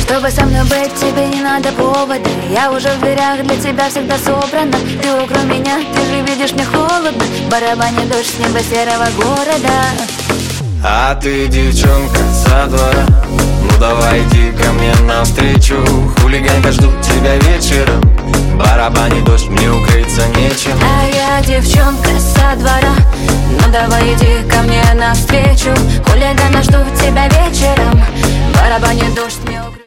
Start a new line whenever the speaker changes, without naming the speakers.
Чтобы со мной быть, тебе не надо повода. Я уже в дверях, для тебя всегда собрана. Ты около меня, ты же видишь, мне холодно. Барабанит дождь с неба серого города.
А ты девчонка со двора, ну давай иди ко мне навстречу. Хулиганка, жду тебя вечером. Барабанит дождь, мне укрыться нечем.
А я девчонка со двора, ну давай иди ко мне навстречу. Хулигана, жду тебя вечером. Барабанит дождь, мне укрыться.